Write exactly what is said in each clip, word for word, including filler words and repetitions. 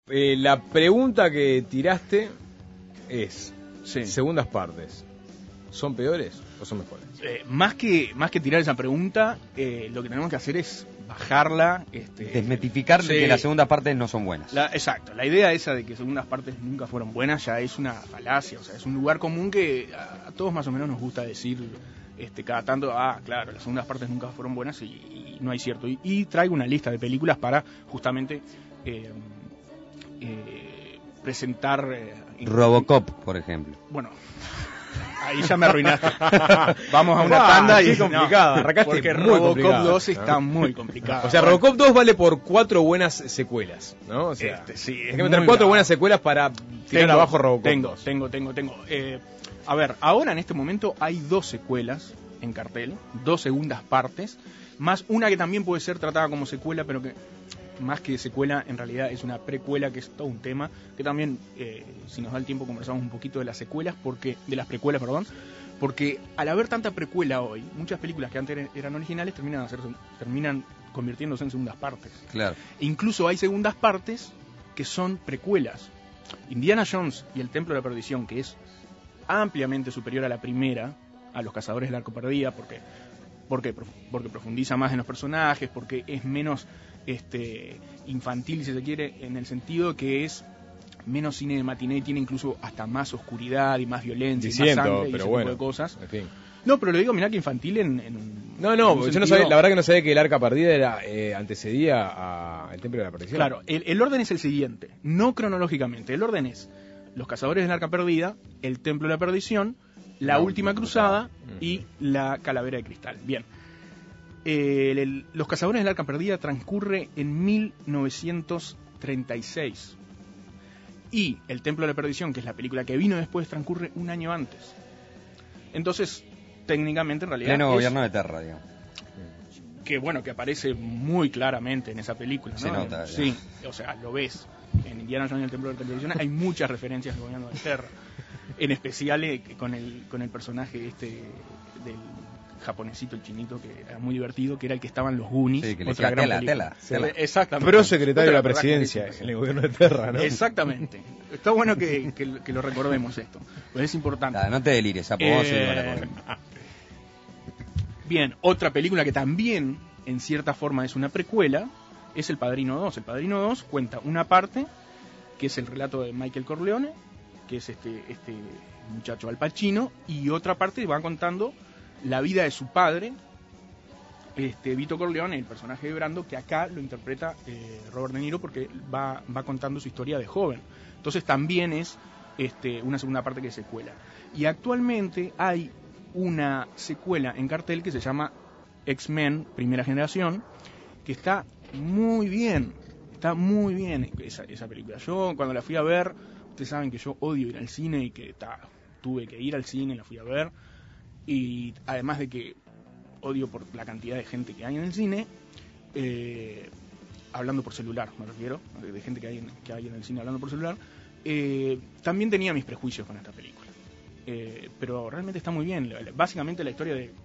eh, la pregunta que tiraste es, Sí. segundas partes, ¿son peores o son mejores? Eh, más que más que tirar esa pregunta, eh, lo que tenemos que hacer es bajarla. Este, Desmitificar sí. que las segundas partes no son buenas. La, exacto, la idea esa de que segundas partes nunca fueron buenas ya es una falacia, o sea, es un lugar común que a, a todos más o menos nos gusta decir este, cada tanto, ah, claro, las segundas partes nunca fueron buenas y, y no hay cierto. Y, y traigo una lista de películas para justamente eh, eh, presentar... Eh, Robocop, por ejemplo. Bueno... Ahí ya me arruinaste. Vamos a una Ah, tanda y qué complicado, no, arrancaste porque muy Robocop complicado, dos ¿no? está muy complicado. O sea, Bueno, Robocop dos vale por cuatro buenas secuelas, ¿no? O sea, este, sí, es hay que meter muy cuatro bravo. buenas secuelas para tirar tengo, abajo Robocop Tengo, dos. tengo, tengo, tengo. Eh, a ver, ahora en este momento hay dos secuelas en cartel, dos segundas partes, más una que también puede ser tratada como secuela, pero que más que secuela, en realidad es una precuela, que es todo un tema, que también, eh, si nos da el tiempo, conversamos un poquito de las secuelas, porque de las precuelas, perdón, porque al haber tanta precuela hoy, muchas películas que antes eran originales terminan, hacer, terminan convirtiéndose en segundas partes. Claro. E incluso hay segundas partes que son precuelas. Indiana Jones y el Templo de la Perdición, que es ampliamente superior a la primera, a Los Cazadores del Arca Perdida, porque, porque, porque profundiza más en los personajes, porque es menos este, infantil, si se quiere, en el sentido que es menos cine de matiné y tiene incluso hasta más oscuridad y más violencia Diciendo, y más sangre y pero ese bueno, tipo de cosas. En fin. No, pero lo digo, mirá que infantil en... en No, no, en un yo sentido... no sabía, la verdad que no sabía que el Arca Perdida era, eh, antecedía al Templo de la Perdición. Claro, el, el orden es el siguiente, no cronológicamente, el orden es Los Cazadores del Arca Perdida, el Templo de la Perdición, La, La Última Cruzada, cruzada. y La Calavera de Cristal. Bien, eh, el, el, Los Cazadores del Arca Perdida transcurre en mil novecientos treinta y seis y el Templo de la Perdición, que es la película que vino después, transcurre un año antes. Entonces, técnicamente, en realidad... Pleno es, gobierno de Terra, digamos. que bueno, que aparece muy claramente en esa película, ¿no? Se nota, Sí, o sea, lo ves. En Indiana Jones y el Templo de la Perdición hay muchas referencias al gobierno de Terra. En especial eh, con el con el personaje este del japonesito, el chinito, que era muy divertido, que era el que estaba en los Goonies. Sí, que le otra decía, gran tela, película. tela, tela. Exactamente. Pro secretario de la Otra presidencia gran en el gobierno de Terra, ¿no? Exactamente. Está bueno que, que, que lo recordemos esto, pues es importante. Nada, no te delires, Sapo, vamos a seguir con la Eh, cosa. Bien, otra película que también, en cierta forma, es una precuela, es El Padrino dos. El Padrino dos cuenta una parte, que es el relato de Michael Corleone, que es este, este muchacho Al Pacino, y otra parte va contando la vida de su padre, este Vito Corleone, el personaje de Brando, que acá lo interpreta eh, Robert De Niro, porque va, va contando su historia de joven. Entonces también es este, una segunda parte que es secuela. Y actualmente hay una secuela en cartel que se llama X-Men Primera Generación, que está muy bien, está muy bien esa, esa película. Yo cuando la fui a ver, ustedes saben que yo odio ir al cine y que ta, tuve que ir al cine, la fui a ver, y además de que odio por la cantidad de gente que hay en el cine, eh, hablando por celular, me refiero, de gente que hay en, que hay en el cine hablando por celular, eh, también tenía mis prejuicios con esta película. Eh, pero realmente está muy bien. Básicamente la historia de,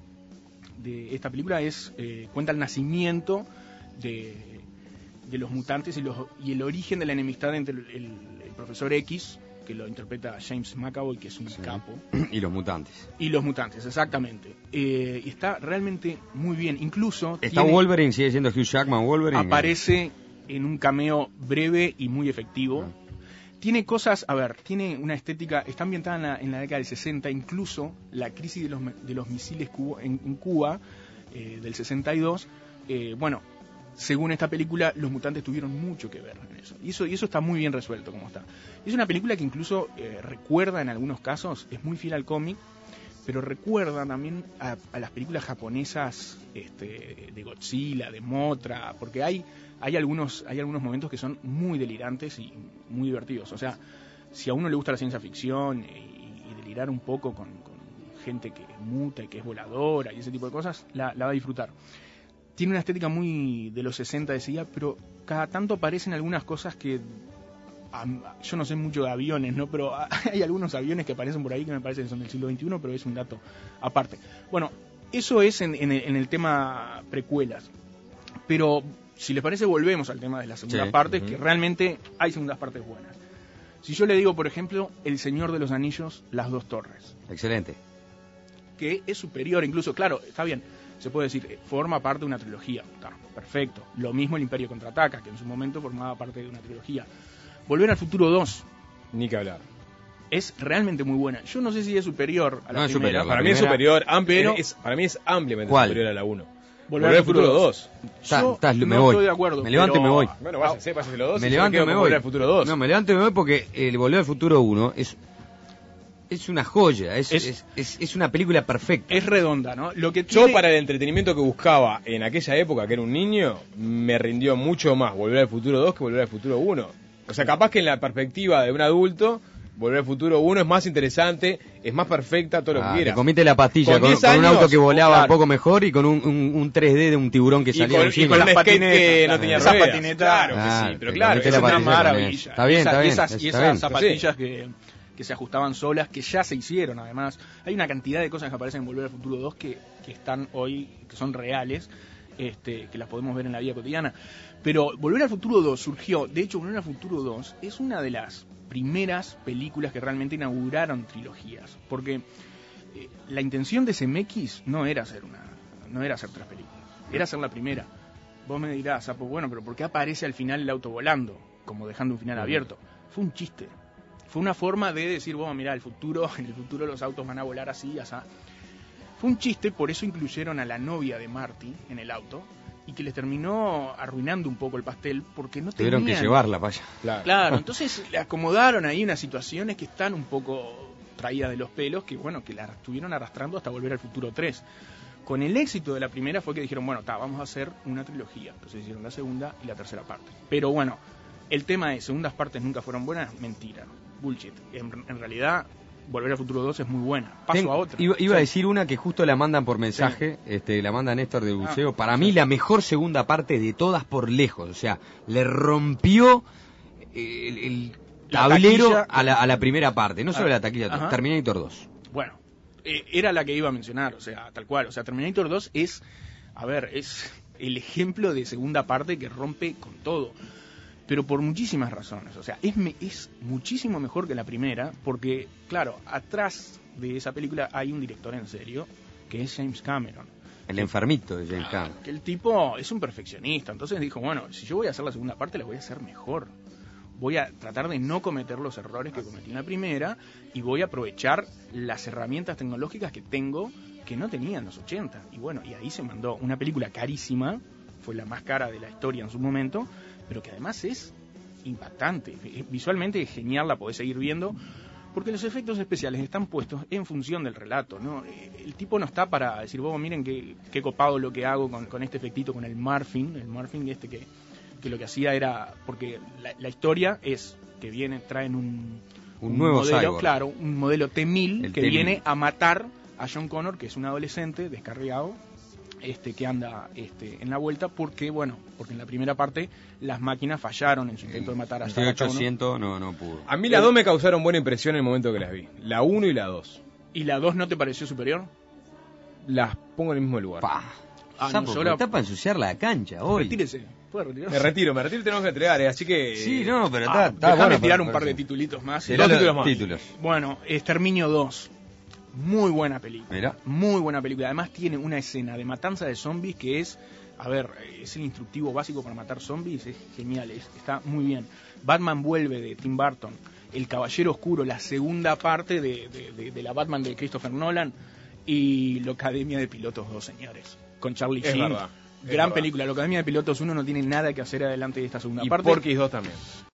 de esta película es eh, cuenta el nacimiento de, de los mutantes y, los, y el origen de la enemistad entre el, el, el profesor X, que lo interpreta James McAvoy, que es un Sí. capo, Y los mutantes. y los mutantes, exactamente. Eh, y está realmente muy bien. Incluso ¿Está tiene- Wolverine? ¿Sigue siendo Hugh Jackman Wolverine? aparece en un cameo breve y muy efectivo. Ah. Tiene cosas, a ver, tiene una estética, está ambientada en la, en la década del sesenta, incluso la crisis de los, de los misiles Cuba, en, en Cuba, eh, del sesenta y dos, eh, bueno, según esta película, los mutantes tuvieron mucho que ver en eso. Y eso, y eso está muy bien resuelto como está. Es una película que incluso eh, recuerda en algunos casos, es muy fiel al cómic, pero recuerda también a, a las películas japonesas este, de Godzilla, de Mothra, porque hay, hay, algunos, hay algunos momentos que son muy delirantes y muy divertidos. O sea, si a uno le gusta la ciencia ficción y, y delirar un poco con, con gente que muta y que es voladora y ese tipo de cosas, la, la va a disfrutar. Tiene una estética muy de los sesenta, decía, pero cada tanto aparecen algunas cosas que... Yo no sé mucho de aviones, ¿no? Pero hay algunos aviones que aparecen por ahí que me parece que son del siglo veintiuno, pero es un dato aparte. Bueno, eso es en, en, el, en el tema precuelas. Pero si les parece, volvemos al tema de las segundas Sí. partes, Uh-huh. que realmente hay segundas partes buenas. Si yo le digo, por ejemplo, El Señor de los Anillos, Las Dos Torres, Excelente. que es superior, incluso, claro, está bien, se puede decir, eh, forma parte de una trilogía, está, perfecto. Lo mismo El Imperio Contraataca, que en su momento formaba parte de una trilogía. Volver al Futuro dos Ni que hablar. es realmente muy buena. Yo no sé si es superior a la No es primera. superior, la Para mí es primera- superior, amplio, pero- es, para mí es ampliamente ¿Cuál? superior a la uno. Volver Volver al al futuro Futuro dos. Ta- Yo ta- me no voy. estoy de acuerdo. Me levanto y pero- me voy. Bueno, váyase, pásese los dos. Me y yo levanto y quedo me con voy. Volver al futuro dos. No, me levanto y me voy porque el Volver al Futuro uno es es una joya, es, Es- es, es, es una película perfecta. Es redonda, ¿no? Lo que Yo, tiene- para el entretenimiento que buscaba en aquella época, que era un niño, me rindió mucho más Volver al Futuro dos que Volver al Futuro uno. O sea, capaz que en la perspectiva de un adulto, Volver al Futuro uno es más interesante, es más perfecta, todo lo Ah, que te quieras. comiste la pastilla Con con, diez con un años, auto que volaba claro. un poco mejor y con un, un, un tres D de un tiburón que Y salía con, de un y cine. con las un skate patinetas, que no tenía esas ruedas. patinetas. Claro Ah, que sí, pero te claro, comiste es la una una patilla con maravilla. eso. Está bien, Esa- está bien, Esas, y está esas bien. zapatillas que, que se ajustaban solas, que ya se hicieron además. Hay una cantidad de cosas que aparecen en Volver al Futuro dos que, que están hoy, que son reales, este, que las podemos ver en la vida cotidiana. Pero Volver al Futuro dos surgió, de hecho Volver al Futuro dos es una de las primeras películas que realmente inauguraron trilogías, porque eh, la intención de C M X no era hacer una, no era hacer tres películas, era hacer la primera. Vos me dirás, ah, pues bueno, pero ¿por qué aparece al final el auto volando? Como dejando un final abierto. Fue un chiste. Fue una forma de decir, bueno, mirá, el futuro, en el futuro los autos van a volar así, así. Fue un chiste, por eso incluyeron a la novia de Marty en el auto, y que les terminó arruinando un poco el pastel, porque no Tuvieron tenían... que llevarla para allá. Claro. Claro, entonces le acomodaron ahí unas situaciones que están un poco traídas de los pelos, que bueno, que la estuvieron arrastrando hasta Volver al Futuro tres. Con el éxito de la primera fue que dijeron, bueno, ta, vamos a hacer una trilogía. Entonces hicieron la segunda y la tercera parte. Pero bueno, el tema de segundas partes nunca fueron buenas, mentira, bullshit. En, en realidad, Volver al Futuro dos es muy buena. Paso Ten- a otra. Iba, iba Sí. a decir una que justo la mandan por mensaje, este, la manda Néstor de Buceo. Ah, Para mí la mejor segunda parte de todas por lejos. O sea, le rompió el, el La tablero taquilla. a, la, a la primera parte. No solo Ah, la taquilla, ajá. Terminator dos. Bueno, eh, era la que iba a mencionar, o sea, tal cual. O sea, Terminator dos es, a ver, es el ejemplo de segunda parte que rompe con todo. Pero por muchísimas razones. O sea, es, me- es muchísimo mejor que la primera, porque, claro, atrás de esa película hay un director en serio, que es James Cameron. El enfermito de James Cameron. Que el tipo es un perfeccionista, entonces dijo, bueno, si yo voy a hacer la segunda parte, la voy a hacer mejor. Voy a tratar de no cometer los errores que cometí en la primera y voy a aprovechar las herramientas tecnológicas que tengo que no tenía en los ochenta. Y bueno, y ahí se mandó una película carísima, fue la más cara de la historia en su momento, pero que además es impactante. Visualmente es genial, la podés seguir viendo, porque los efectos especiales están puestos en función del relato, ¿no? El tipo no está para decir, vos miren qué, qué copado lo que hago con, con este efectito, con el morphing, el morphing este que, que lo que hacía era, porque la, la historia es que viene, traen un, Un nuevo modelo, cyborg. claro, un modelo T mil El que T mil. viene a matar a John Connor, que es un adolescente descarriado, este que anda este en la vuelta, porque bueno, porque en la primera parte las máquinas fallaron en su intento de matar a El Sarah Connor. ochocientos no, no pudo. A mí las dos me causaron buena impresión en el momento que las vi. La uno y la dos. ¿Y la dos no te pareció superior? Las pongo en el mismo lugar. Pa. Ah, Sapo, no, yo pero la- está para ensuciar la cancha hoy. Retírese. ¿Puede retirarse? Me retiro, me retiro y tenemos que entregar, eh, así que... Sí, no, pero Ah, está, está déjame bueno. tirar para- un par de para- titulitos más. Tirá Dos los títulos más. títulos. Bueno, Exterminio dos. Muy buena película. Mirá. Muy buena película. Además tiene una escena de matanza de zombies que es, a ver, es el instructivo básico para matar zombies. Es genial, es- está muy bien. Batman vuelve de Tim Burton. El Caballero Oscuro, la segunda parte de, de- de- de la Batman de Christopher Nolan. Y la Academia de Pilotos dos, señores. Con Charlie Es Sheen. verdad, es Gran verdad. película. La Academia de Pilotos uno no tiene nada que hacer adelante de esta segunda Y parte. Porky's dos también.